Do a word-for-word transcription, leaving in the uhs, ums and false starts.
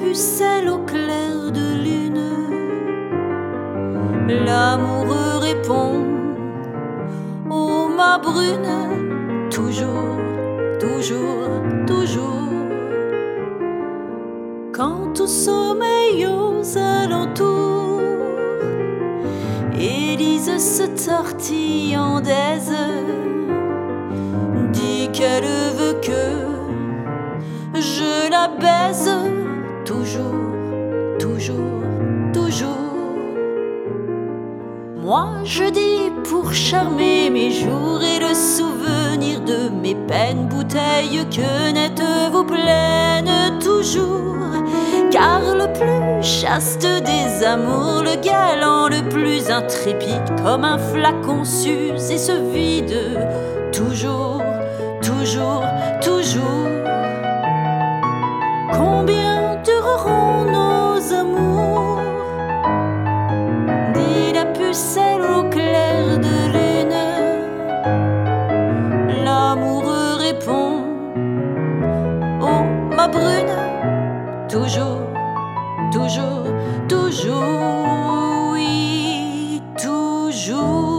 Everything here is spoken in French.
pucelle au clair de lune. L'amoureux répond: oh ma brune, toujours, toujours, toujours. Quant au sommeil aux alentours, Élise se tortille en d'aise, dit qu'elle veut que je la baise, toujours, toujours, toujours. Moi je dis pour charmer mes jours et le souvenir de mes peines, bouteille que nette vous plaine toujours. Car le plus chaste des amours, le galant le plus intrépide, comme un flacon s'use et se vide, toujours, toujours, toujours. Combien dureront nos amours? Dit la pucelle au clair de lune. L'amoureux répond: oh ma brune, toujours, toujours, toujours, oui, toujours.